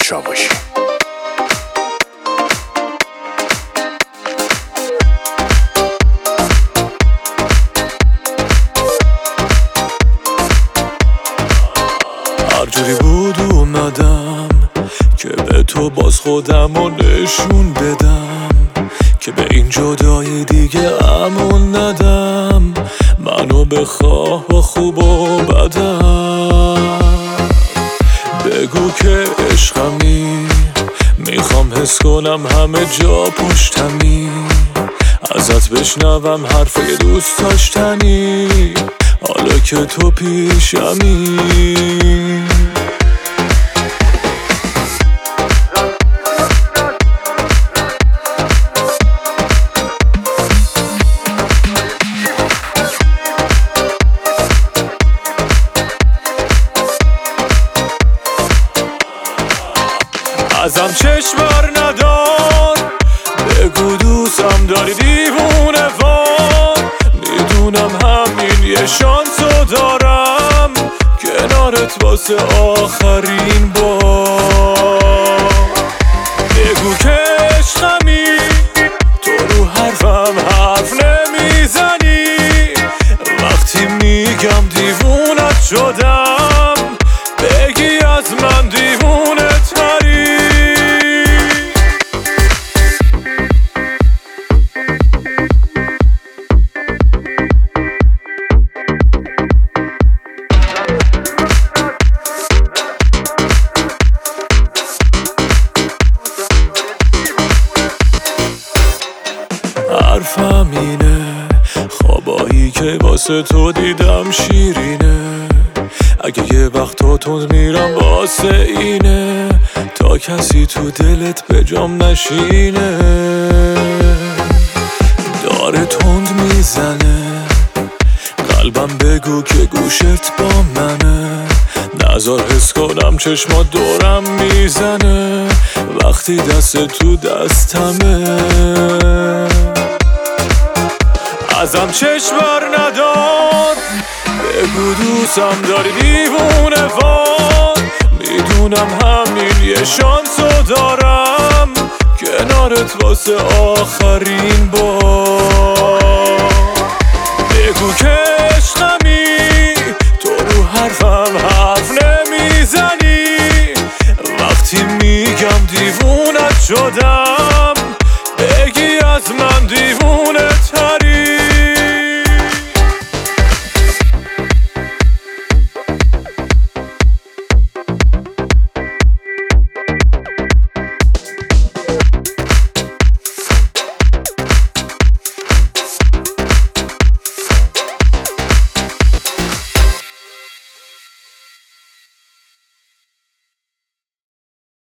چاوشی. هر جوری بود اومدم که به تو باز خودمو نشون بدم، که به این جدایی دیگه امون ندم. منو بخواه با خوب و بدم، بگو که عشقمی، میخوام حس کنم همه جا پشتمی، ازت بشنوم حرفای دوست داشتنی، حالا که تو پیشمی. ازم چشم بر ندار، بگو دوستم داری دیوونه وار. میدونم همین یه شانسو دارم، کنارت واسه آخرین بار. بگو که عشقمی، تو رو حرفم حرف نمیزنی، وقتی میگم دیوونت شدم، بگی از من دیوونه تری. حرفم اینه، خوابایی که واسه تو دیدم شیرینه، اگه یه وقتا تند میرم واسه اینه، تا کسی تو دلت به جام نشینه. داره تند میزنه قلبم، بگو که گوشت با منه، نذار حس کنم چشمات دورم میزنه، وقتی دست تو دستمه. ازم چشم بر ندار، بگو دوستم داری دیوونه وار. میدونم همین یه شانسو دارم، کنارت واسه آخرین بار. بگو که عشقم